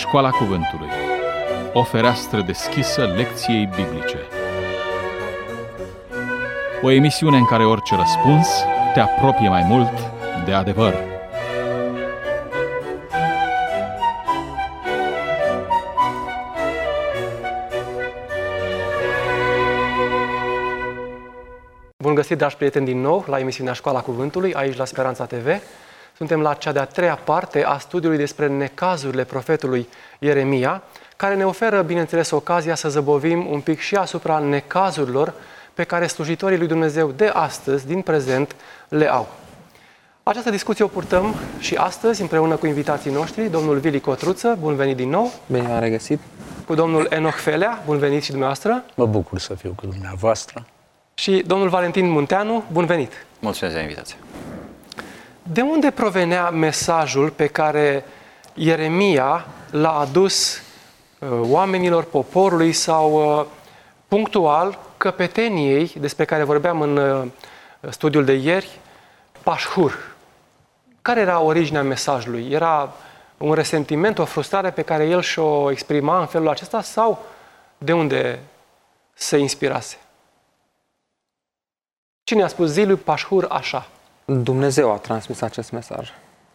Școala Cuvântului. O fereastră deschisă lecției biblice. O emisiune în care orice răspuns te apropie mai mult de adevăr. Bun găsit, dragi prieteni, din nou la emisiunea Școala Cuvântului, aici la Speranța TV. Suntem la cea de-a treia parte a studiului despre necazurile profetului Ieremia, care ne oferă, bineînțeles, ocazia să zăbovim un pic și asupra necazurilor pe care slujitorii lui Dumnezeu de astăzi, din prezent, le au. Această discuție o purtăm și astăzi împreună cu invitații noștri, domnul Vili Cotruță, bun venit din nou. Bine v-am regăsit. Cu domnul Enoch Felea, bun venit și dumneavoastră. Mă bucur să fiu cu dumneavoastră. Și domnul Valentin Munteanu, bun venit. Mulțumesc de invitație. De unde provenea mesajul pe care Ieremia l-a adus oamenilor, poporului sau punctual căpeteniei, despre care vorbeam în studiul de ieri, Pașhur? Care era originea mesajului? Era un resentiment, o frustrare pe care el și-o exprima în felul acesta sau de unde se inspirase? Cine a spus zi lui Pașhur așa? Dumnezeu a transmis acest mesaj.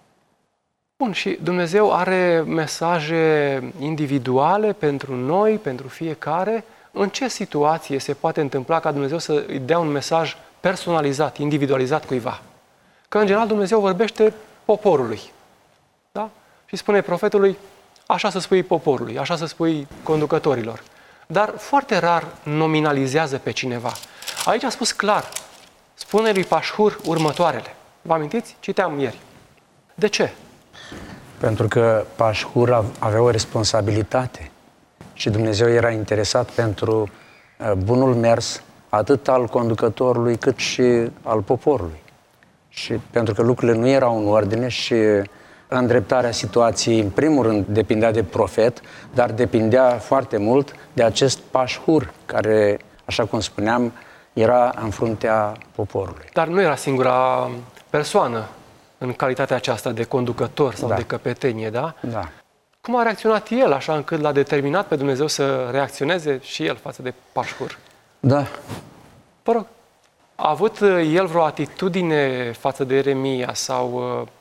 Bun, și Dumnezeu are mesaje individuale pentru noi, pentru fiecare. În ce situație se poate întâmpla ca Dumnezeu să îi dea un mesaj personalizat, individualizat cuiva? Că, în general, Dumnezeu vorbește poporului. Da? Și spune profetului, așa să spui poporului, așa să spui conducătorilor. Dar foarte rar nominalizează pe cineva. Aici a spus clar, spune lui Pașhur următoarele. Vă amintiți? Citeam ieri. De ce? Pentru că Pașhur avea o responsabilitate și Dumnezeu era interesat pentru bunul mers atât al conducătorului cât și al poporului. Și pentru că lucrurile nu erau în ordine și îndreptarea situației, în primul rând, depindea de profet, dar depindea foarte mult de acest Pașhur, care, așa cum spuneam, era în fruntea poporului. Dar nu era singura persoană în calitatea aceasta de conducător sau de căpetenie, da? Da. Cum a reacționat el așa încât l-a determinat pe Dumnezeu să reacționeze și el față de Pașhur? Da. Vă rog, a avut el vreo atitudine față de Ieremia sau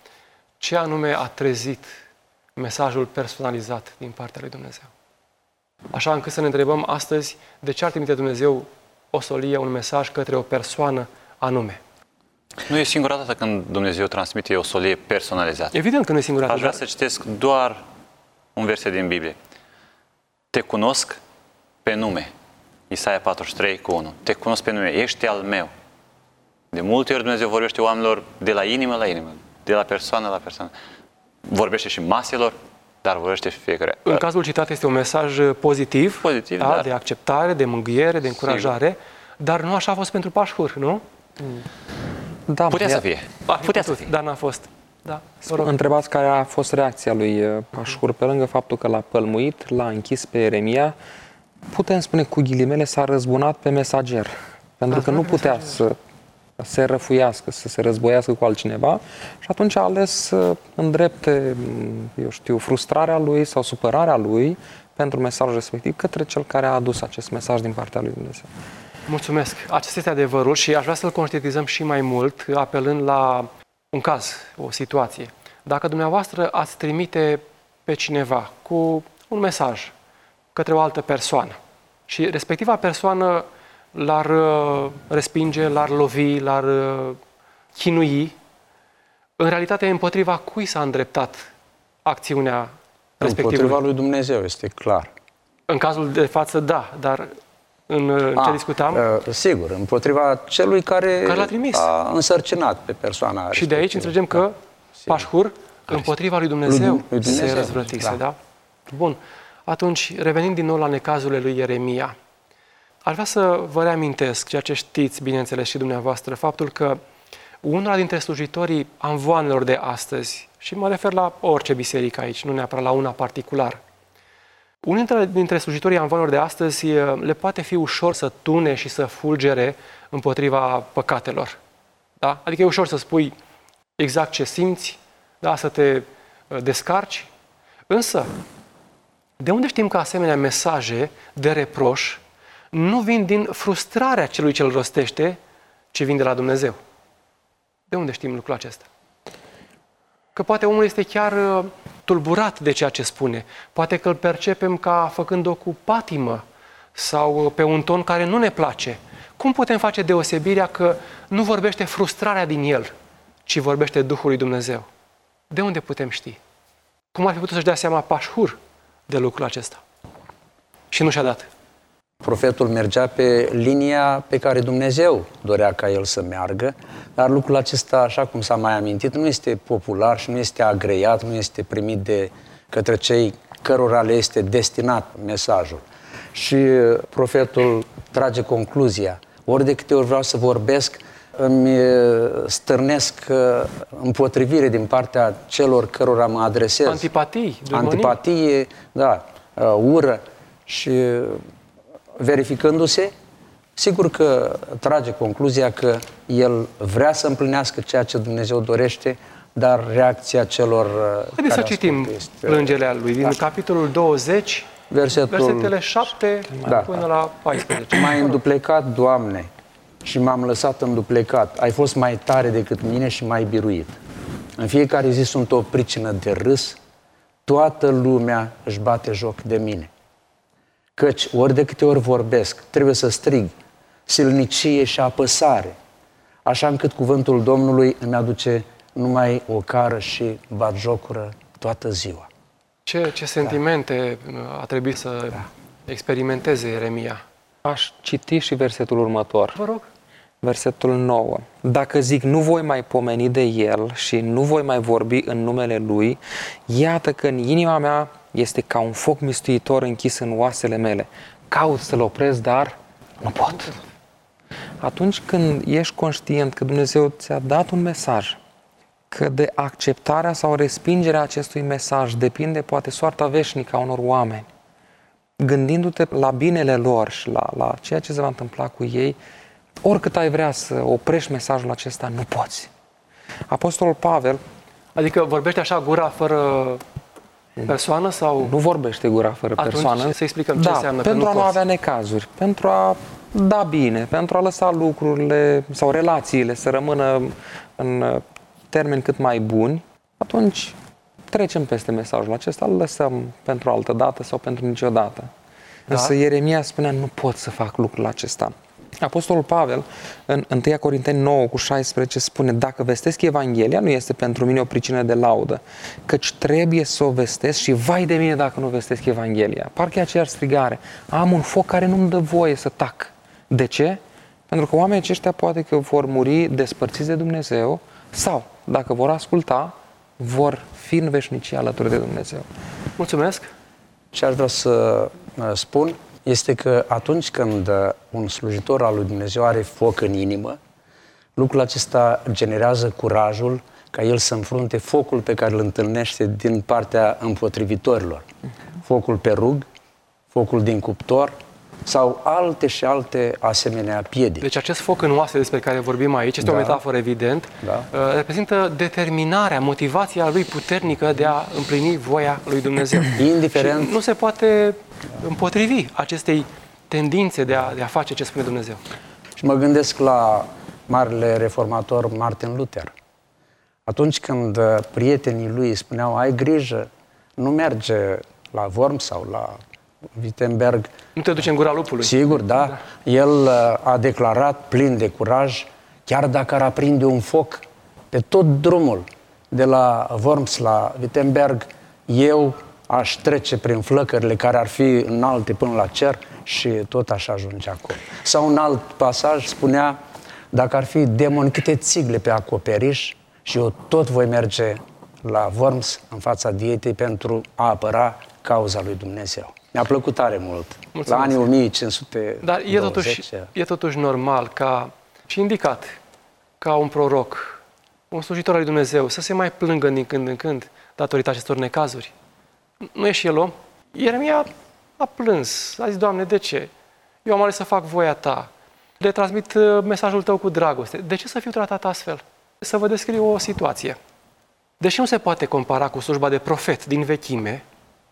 ce anume a trezit mesajul personalizat din partea lui Dumnezeu? Așa încât să ne întrebăm astăzi de ce ar trimite Dumnezeu o solie, un mesaj către o persoană anume. Nu e singura dată când Dumnezeu transmite o solie personalizată. Evident că nu e singura dată. Aș vrea să citesc doar un verset din Biblie. Te cunosc pe nume. Isaia 43:1. Te cunosc pe nume, ești al meu. De multe ori Dumnezeu vorbește oamenilor de la inimă la inimă, de la persoană la persoană. Vorbește și maselor, dar vorbește fiecare. În cazul citat este un mesaj pozitiv, da, dar... de acceptare, de mângâiere, de încurajare, sigur. Dar nu așa a fost pentru Pașhur, nu? Da, putea să fie. Putea să fie. Dar n-a fost. Da. Întrebați care a fost reacția lui Pașhur, pe lângă faptul că l-a pălmuit, l-a închis pe Ieremia, putem spune cu ghilimele, s-a răzbunat pe mesager. Pentru că nu putea să se răfuiască, să se războiască cu altcineva și atunci a ales să îndrepte, eu știu, frustrarea lui sau supărarea lui pentru mesajul respectiv către cel care a adus acest mesaj din partea lui Dumnezeu. Mulțumesc! Acesta este adevărul și aș vrea să-l conștientizăm și mai mult, apelând la un caz, o situație. Dacă dumneavoastră ați trimite pe cineva cu un mesaj către o altă persoană și respectiva persoană l-ar respinge, l-ar lovi, l-ar chinui, în realitate împotriva cui s-a îndreptat acțiunea respectivă? Împotriva lui Dumnezeu, este clar. În cazul de față, da, dar în ce discutam? Sigur, împotriva celui care l-a trimis. A însărcinat pe persoana și respectivă. de aici înțelegem că Pașhur împotriva lui Dumnezeu, se răzvrătise, da? Bun. Atunci, revenind din nou la necazurile lui Ieremia, aș vrea să vă reamintesc, ceea ce știți, bineînțeles, și dumneavoastră, faptul că unul dintre slujitorii amvoanelor de astăzi, și mă refer la orice biserică aici, nu neapărat la una particulară, unul dintre slujitorii amvoanelor de astăzi le poate fi ușor să tune și să fulgere împotriva păcatelor. Da? Adică e ușor să spui exact ce simți, da? Să te descarci. Însă, De unde știm că asemenea mesaje de reproș nu vin din frustrarea celui ce îl rostește, ci vin de la Dumnezeu? De unde știm lucrul acesta? Că poate omul este chiar tulburat de ceea ce spune. Poate că îl percepem ca făcând-o cu patimă sau pe un ton care nu ne place. Cum putem face deosebirea că nu vorbește frustrarea din el, ci vorbește Duhul lui Dumnezeu? De unde putem ști? Cum ar fi putut să-și dea seama Pașhur de lucrul acesta? Și nu și-a dat. Profetul mergea pe linia pe care Dumnezeu dorea ca el să meargă, dar lucrul acesta, așa cum s-a mai amintit, nu este popular și nu este agreiat, nu este primit de către cei cărora le este destinat mesajul. Și profetul trage concluzia: ori de câte ori vreau să vorbesc, îmi stârnesc împotrivire din partea celor cărora mă adresez. Antipatie, da, ură. Și verificându-se, sigur că trage concluzia că el vrea să împlinească ceea ce Dumnezeu dorește, dar reacția celor Haideți să citim plângerea lui din capitolul 20, versetele 7 până la 14. M-ai înduplecat, Doamne, și m-am lăsat înduplecat. Ai fost mai tare decât mine și m-ai biruit. În fiecare zi sunt o pricină de râs, toată lumea își bate joc de mine. Căci ori de câte ori vorbesc, trebuie să strig silnicie și apăsare, așa încât cuvântul Domnului îmi aduce numai o cară și batjocură toată ziua. Ce sentimente a trebuit să experimenteze Ieremia? Aș citi și versetul următor. Vă rog. Versetul 9. Dacă zic nu voi mai pomeni de el și nu voi mai vorbi în numele lui, iată că în inima mea este ca un foc mistuitor închis în oasele mele. Caut să-l opresc, dar nu pot. Atunci când ești conștient că Dumnezeu ți-a dat un mesaj, că de acceptarea sau respingerea acestui mesaj depinde poate soarta veșnică a unor oameni, gândindu-te la binele lor și la ceea ce se va întâmpla cu ei, oricât ai vrea să oprești mesajul acesta, nu poți. Apostolul Pavel... Adică vorbește așa gura fără persoană sau... Nu vorbește gura fără persoană. Atunci să explicăm ce înseamnă că pentru nu a nu poți. avea necazuri, pentru a da bine, pentru a lăsa lucrurile sau relațiile să rămână în termeni cât mai buni, atunci trecem peste mesajul acesta, îl lăsăm pentru altă dată sau pentru niciodată. Da? Însă Ieremia spunea, nu pot să fac lucrul acesta. Apostolul Pavel, în 1 Corinteni 9:16, spune: dacă vestesc Evanghelia, nu este pentru mine o pricină de laudă, căci trebuie să o vestesc și vai de mine dacă nu vestesc Evanghelia. Parcă e aceeași strigare. Am un foc care nu-mi dă voie să tac. De ce? Pentru că oamenii aceștia poate că vor muri despărțiți de Dumnezeu sau, dacă vor asculta, vor fi în veșnicie alături de Dumnezeu. Mulțumesc! Ce aș vrea să spun este că atunci când un slujitor al lui Dumnezeu are foc în inimă, lucrul acesta generează curajul ca el să înfrunte focul pe care îl întâlnește din partea împotrivitorilor. Focul pe rug, focul din cuptor sau alte și alte asemenea piedici. Deci acest foc în oase despre care vorbim aici, este o metaforă evident, reprezintă determinarea, motivația lui puternică de a împlini voia lui Dumnezeu. Indiferent. Și nu se poate împotrivi acestei tendințe de a face ce spune Dumnezeu. Și mă gândesc la marele reformator Martin Luther. Atunci când prietenii lui îi spuneau, ai grijă, nu merge la Worms sau la Wittenberg. Nu te duce în gura lupului. Sigur, da. El a declarat plin de curaj, chiar dacă ar aprinde un foc pe tot drumul de la Worms la Wittenberg, eu aș trece prin flăcările care ar fi înalte până la cer și tot așa ajunge acolo. Sau un alt pasaj spunea, dacă ar fi demoni câte țigle pe acoperiș și eu tot voi merge la Worms în fața dietei pentru a apăra cauza lui Dumnezeu. Mi-a plăcut tare mult. Mulțumesc. La anii 1520. Dar e totuși normal ca și indicat ca un proroc, un slujitor al lui Dumnezeu, să se mai plângă din când în când datorită acestor necazuri. Nu e și el om? Ieremia a plâns, a zis, Doamne, de ce? Eu am ales să fac voia Ta, le transmit mesajul Tău cu dragoste. De ce să fiu tratat astfel? Să vă descriu o situație. Deși nu se poate compara cu slujba de profet din vechime,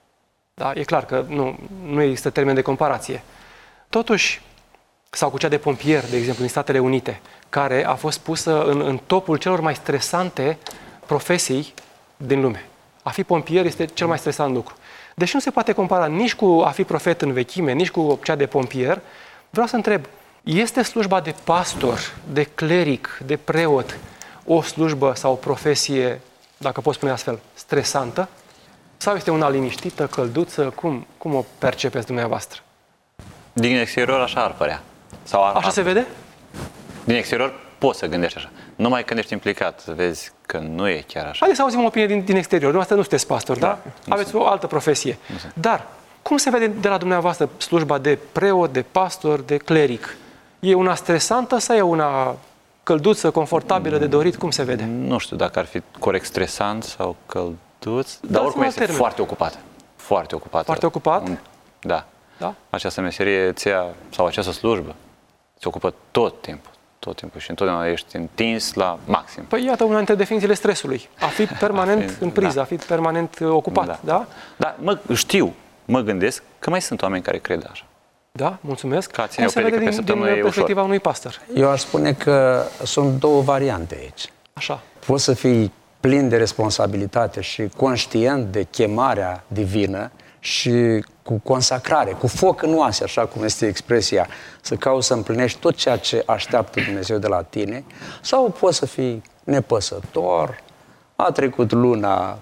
Da? E clar că nu există termen de comparație. Totuși, sau cu cea de pompier, de exemplu, din Statele Unite, care a fost pusă în topul celor mai stresante profesii din lume. A fi pompier este cel mai stresant lucru. Deși nu se poate compara nici cu a fi profet în vechime, nici cu cea de pompier, vreau să întreb, este slujba de pastor, de cleric, de preot, o slujbă sau o profesie, dacă pot spune astfel, stresantă? Sau este una liniștită, călduță? Cum o percepeți dumneavoastră? Din exterior așa ar părea. Așa se vede? Din exterior poți să gândești așa. Numai când ești implicat, vezi că nu e chiar așa. Haideți să auzim o opinie din exterior. Dumneavoastră nu sunteți pastor, da? Aveți o altă profesie. Dar, cum se vede de la dumneavoastră slujba de preot, de pastor, de cleric? E una stresantă sau e una călduță, confortabilă, de dorit? Cum se vede? Nu știu dacă ar fi corect stresant sau călduț, dar oricum este foarte ocupat. Foarte ocupat. Foarte ocupat? Da. Da? Această meserie sau această slujbă se ocupă tot timpul și întotdeauna ești întins la maxim. Păi iată una dintre definițiile stresului. A fi permanent în priză, a fi permanent ocupat, da? Da, mă gândesc că mai sunt oameni care cred așa. Da, mulțumesc. Cum se vede din perspectiva unui pastor? Eu aș spune că sunt două variante aici. Așa. Poți să fii plin de responsabilitate și conștient de chemarea divină și cu consacrare, cu foc în oase, așa cum este expresia, să cauți să împlinești tot ceea ce așteaptă Dumnezeu de la tine, sau poți să fii nepăsător, a trecut luna,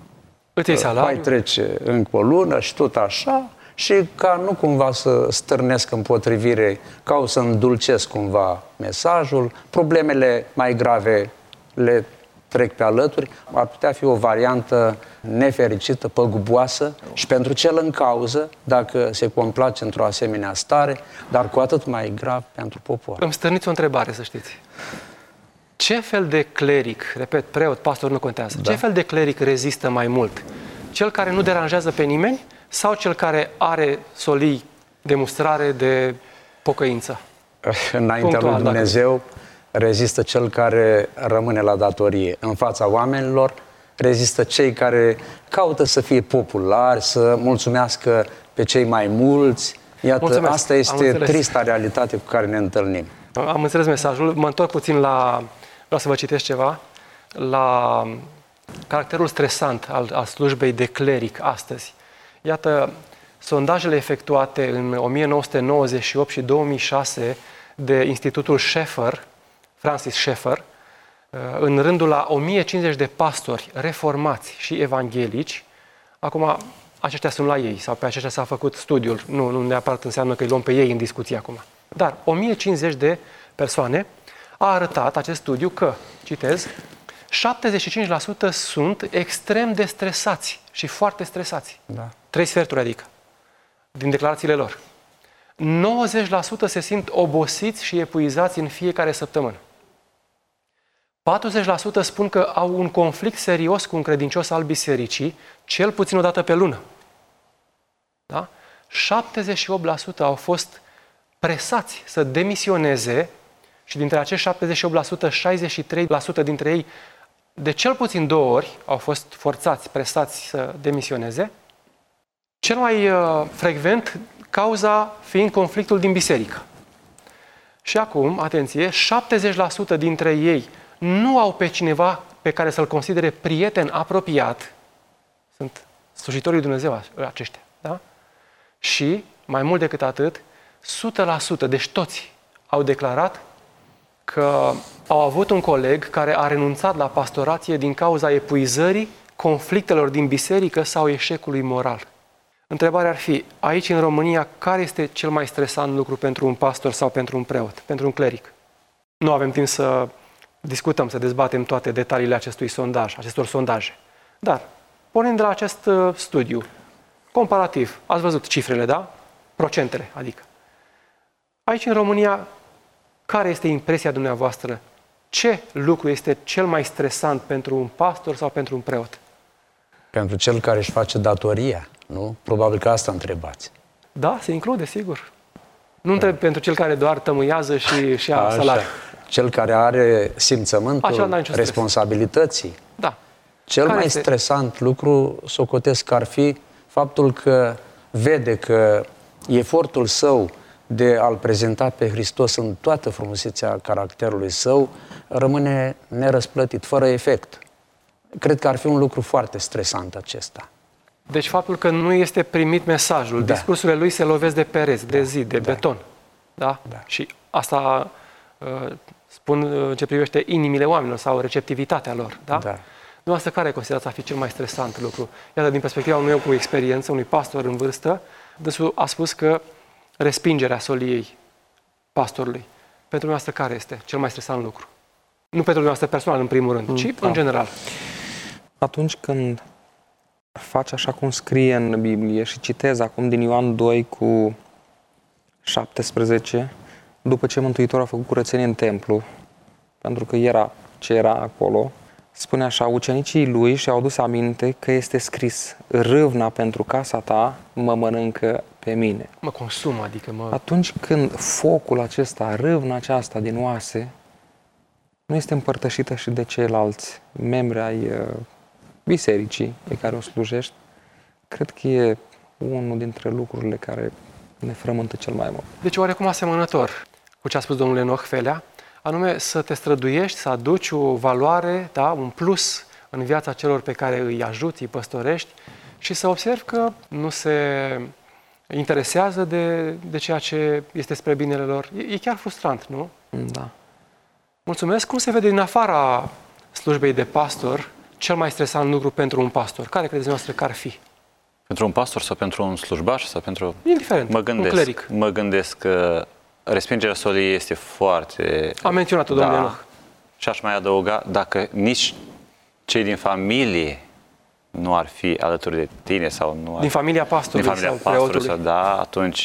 mai trece încă o lună și tot așa, și ca nu cumva să stârnesc împotrivire, cauți să îndulcesc cumva mesajul, problemele mai grave le trec pe alături, ar putea fi o variantă nefericită, păguboasă și pentru cel în cauză, dacă se complace într-o asemenea stare, dar cu atât mai grav pentru popor. Îmi stârniți o întrebare, să știți. Ce fel de cleric, repet, preot, pastor, nu contează, ce fel de cleric rezistă mai mult? Cel care nu deranjează pe nimeni sau cel care are solii demonstrare de pocăință? Înaintea lui Dumnezeu rezistă cel care rămâne la datorie. În fața oamenilor rezistă cei care caută să fie populari, să mulțumească pe cei mai mulți. Iată, mulțumesc. Asta este trista realitate cu care ne întâlnim. Am înțeles mesajul. Mă întorc puțin vreau să vă citesc ceva, la caracterul stresant al slujbei de cleric astăzi. Iată, sondajele efectuate în 1998 și 2006 de Institutul Schaeffer, Francis Schaeffer, în rândul la 1050 de pastori reformați și evanghelici. Acum, aceștia sunt la ei, sau pe aceștia s-a făcut studiul. Nu neapărat înseamnă că îi luăm pe ei în discuție acum. Dar 1050 de persoane a arătat acest studiu că, citez, 75% sunt extrem de stresați și foarte stresați. Da. 3/4 adică, din declarațiile lor. 90% se simt obosiți și epuizați în fiecare săptămână. 40% spun că au un conflict serios cu un credincios al bisericii, cel puțin o dată pe lună. Da? 78% au fost presați să demisioneze și dintre acești 78%, 63% dintre ei de cel puțin 2 ori au fost forțați, presați să demisioneze. Cel mai frecvent, cauza fiind conflictul din biserică. Și acum, atenție, 70% dintre ei nu au pe cineva pe care să-l considere prieten apropiat. Sunt slujitorii lui Dumnezeu aceștia. Da? Și, mai mult decât atât, 100%, deci toți, au declarat că au avut un coleg care a renunțat la pastorație din cauza epuizării, conflictelor din biserică sau eșecului moral. Întrebarea ar fi, aici în România, care este cel mai stresant lucru pentru un pastor sau pentru un preot, pentru un cleric? Nu avem timp să discutăm, să dezbatem toate detaliile acestor sondaje. Dar, pornind de la acest studiu, comparativ, ați văzut cifrele, da? Procentele, adică. Aici în România, care este impresia dumneavoastră? Ce lucru este cel mai stresant pentru un pastor sau pentru un preot? Pentru cel care își face datoria, nu? Probabil că asta întrebați. Da, se include, sigur. Nu întreb pentru cel care doar tămâiază și ia salariu. Cel care are simțământul responsabilității. Da. Cel mai stresant lucru, socotesc, ar fi Faptul că vede că efortul său de a-L prezenta pe Hristos în toată frumusețea caracterului său rămâne nerăsplătit, fără efect. Cred că ar fi un lucru foarte stresant acesta. Deci faptul că nu este primit mesajul, Da. discursurile lui se lovesc de pereți, de zid, de beton. Da? Da. Și asta spun în ce privește inimile oamenilor sau receptivitatea lor. Da? Da. Dumneavoastră, care considerați a fi cel mai stresant lucru? Iată, din perspectiva unui om cu experiență, unui pastor în vârstă, dânsul a spus că respingerea soliei pastorului. Pentru dumneavoastră, care este cel mai stresant lucru? Nu pentru dumneavoastră personal, în primul rând, ci în general. Atunci când faci așa cum scrie în Biblie și citez acum din Ioan 2 cu 17, după ce Mântuitorul a făcut curățenie în templu, pentru că era ce era acolo, spune așa: ucenicii lui și-au adus aminte că este scris: râvna pentru casa ta mă mănâncă pe mine. Mă consumă, adică mă... Atunci când focul acesta, râvna aceasta din oase, nu este împărtășită și de ceilalți membri ai bisericii pe care o slujești, cred că e unul dintre lucrurile care ne frământă cel mai mult. Deci oarecum asemănător cu ce a spus domnul Enoch Felea, anume să te străduiești, să aduci o valoare, da, un plus în viața celor pe care îi ajuți, îi păstorești și să observi că nu se interesează de ceea ce este spre binele lor. E chiar frustrant, nu? Da. Mulțumesc. Cum se vede din afara slujbei de pastor cel mai stresant lucru pentru un pastor? Care credeți noastră că ar fi? Pentru un pastor sau pentru un slujbaș sau pentru... Indiferent, un cleric. Mă gândesc că respingerea soliei este foarte... Am menționat-o, domnule Enoch. Și aș mai adăuga, dacă nici cei din familie nu ar fi alături de tine sau nu ar... Din familia pastorului din familia sau pastorului, preotului. da, atunci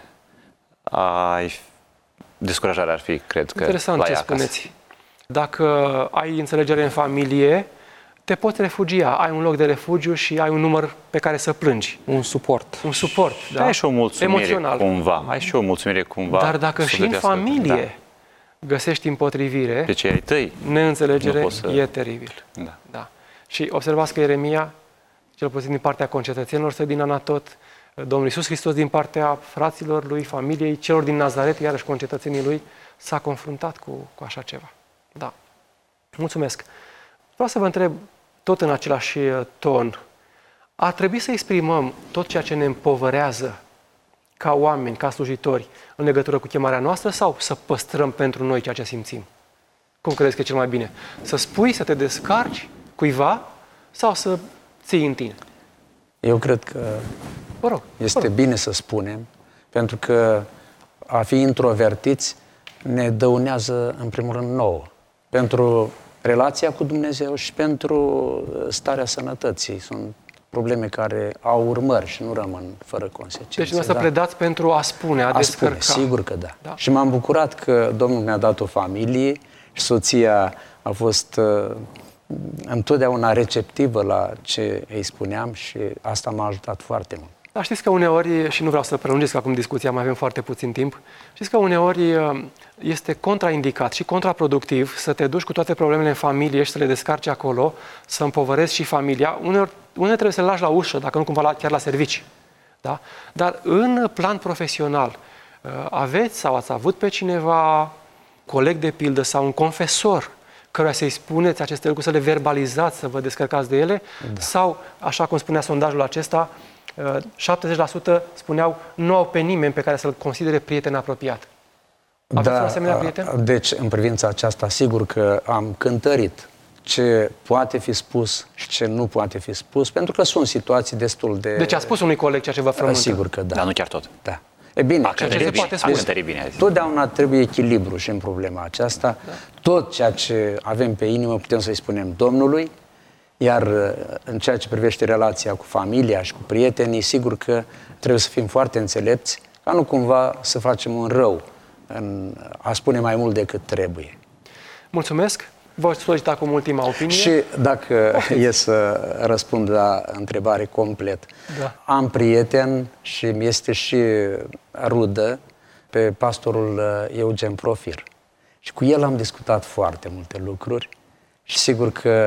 descurajarea ar fi, cred că, Interesant la ce ea acasă. spuneți. Dacă ai înțelegere în familie, te poți refugia. Ai un loc de refugiu și ai un număr pe care să plângi. Un suport. Un suport, da? Ai și o mulțumire emoțional. cumva. Ai și o mulțumire cumva. Dar dacă și în sufletească. familie găsești împotrivire, Pe cei ai tăi. neînțelegere, nu poți să- e teribil. Da. Da. Și observați că Ieremia, cel puțin din partea concetățenilor săi din Anatot, Domnul Iisus Hristos din partea fraților lui, familiei, celor din Nazaret, iarăși concetățenii lui, s-a confruntat cu așa ceva. Da. Mulțumesc. Vreau să vă întreb, tot în același ton, ar trebui să exprimăm tot ceea ce ne împovărează ca oameni, ca slujitori, în legătură cu chemarea noastră sau să păstrăm pentru noi ceea ce simțim? Cum credeți că e cel mai bine? Să spui, să te descarci cuiva sau să ții în tine? Eu cred că Vă rog. este bine să spunem, pentru că a fi introvertiți ne dăunează, în primul rând, nouă. Pentru relația cu Dumnezeu și pentru starea sănătății. Sunt probleme care au urmări și nu rămân fără consecințe. Deci nu să pledați pentru a spune, a A descărca. spune, sigur că da. Da. Și m-am bucurat că Domnul mi-a dat o familie și soția a fost întotdeauna receptivă la ce îi spuneam și asta m-a ajutat foarte mult. Dar știți că uneori, și nu vreau să prelungesc acum discuția, mai avem foarte puțin timp, știți că uneori este contraindicat și contraproductiv să te duci cu toate problemele în familie și să le descarci acolo, să împovărezi și familia. Uneori trebuie să le lași la ușă, dacă nu cumva chiar la servici. Da? Dar în plan profesional, aveți sau ați avut pe cineva, coleg de pildă sau un confesor, căruia să-i spuneți aceste lucruri, să le verbalizați, să vă descărcați de ele, da. Sau, așa cum spunea sondajul acesta, 70% spuneau nu au pe nimeni pe care să-l considere prieten apropiat. Aveți un asemenea prieten? Deci, în privința aceasta, sigur că am cântărit ce poate fi spus și ce nu poate fi spus, pentru că sunt situații destul de... Deci a spus unui coleg ceea ce vă frământă? Sigur că da. Dar nu chiar tot. Da. E bine, cântări bine, a zis. Totdeauna trebuie echilibru și în problema aceasta. Da. Tot ceea ce avem pe inimă putem să-i spunem Domnului, iar în ceea ce privește relația cu familia și cu prietenii, sigur că trebuie să fim foarte înțelepți, ca nu cumva să facem un rău în a spune mai mult decât trebuie. Mulțumesc! Vă solicit acum ultima opinie. Și dacă e să răspund la întrebare complet, da. Am prieten și mi este și rudă pe pastorul Eugen Profir. Și cu el am discutat foarte multe lucruri și sigur că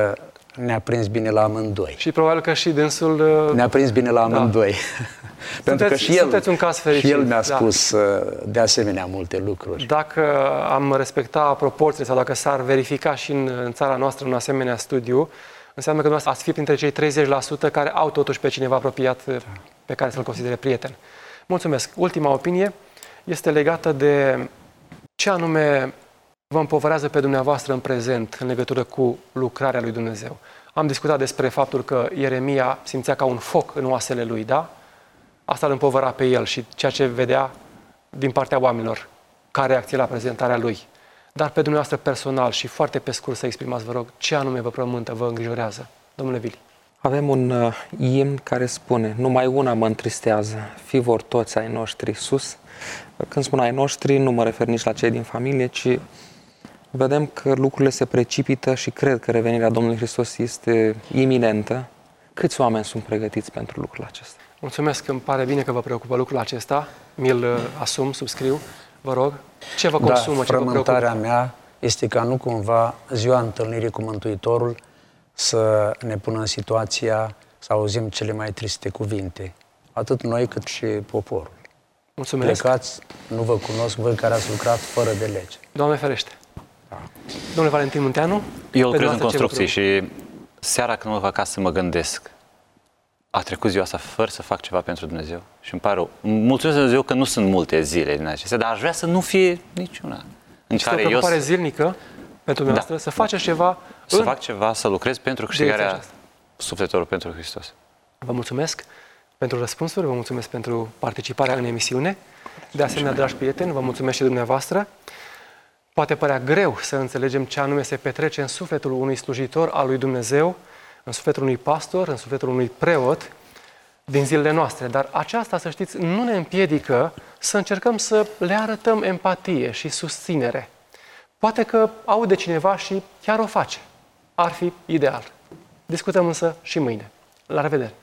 ne-a prins bine la amândoi. Și probabil că și dânsul... Ne-a prins bine la amândoi. Pentru că sunteți un caz fericit. Și el mi-a spus de asemenea multe lucruri. Dacă am respecta proporțiile sau dacă s-ar verifica și în țara noastră un asemenea studiu, înseamnă că dumneavoastră ați fi printre cei 30% care au totuși pe cineva apropiat pe care să-l considere prieten. Mulțumesc. Ultima opinie este legată de ce anume vă împovărează pe dumneavoastră în prezent în legătură cu lucrarea lui Dumnezeu. Am discutat despre faptul că Ieremia simțea ca un foc în oasele lui, da? Asta îl împovăra pe el și ceea ce vedea din partea oamenilor ca reacție la prezentarea lui. Dar pe dumneavoastră personal și foarte pe scurt să exprimați, vă rog, ce anume vă frământă, vă îngrijorează. Domnule Vili. Avem un imn care spune: numai una mă întristează, fi vor toți ai noștri sus. Când spun ai noștri, nu mă refer nici la cei din familie, ci vedem că lucrurile se precipită și cred că revenirea Domnului Hristos este iminentă. Câți oameni sunt pregătiți pentru lucrul acesta? Mulțumesc, îmi pare bine că vă preocupă lucrul acesta. Mi-l asum, subscriu. Vă rog, ce vă consumă, ce vă preocupă? Frământarea mea este ca nu cumva ziua întâlnirii cu Mântuitorul să ne pună în situația să auzim cele mai triste cuvinte, atât noi cât și poporul. Mulțumesc. Plecați, nu vă cunosc, voi care ați lucrat fără de lege. Doamne ferește. Domnule Valentin Munteanu? Eu lucrez în construcții și seara când mă fac acasă mă gândesc: a trecut ziua asta fără să fac ceva pentru Dumnezeu? Și îmi pare rău. Mulțumesc Dumnezeu că nu sunt multe zile din acestea, dar aș vrea să nu fie niciuna. Este o preocupare zilnică pentru dumneavoastră, să faceți ceva. Să fac ceva, să lucrez pentru câștigarea sufletelor pentru Hristos. Vă mulțumesc pentru răspunsuri, vă mulțumesc pentru participarea în emisiune. De asemenea, dragi prieteni, vă mulțumesc și dumneavoastră. Poate părea greu să înțelegem ce anume se petrece în sufletul unui slujitor al lui Dumnezeu, în sufletul unui pastor, în sufletul unui preot din zilele noastre. Dar aceasta, să știți, nu ne împiedică să încercăm să le arătăm empatie și susținere. Poate că aude cineva și chiar o face. Ar fi ideal. Discutăm însă și mâine. La revedere!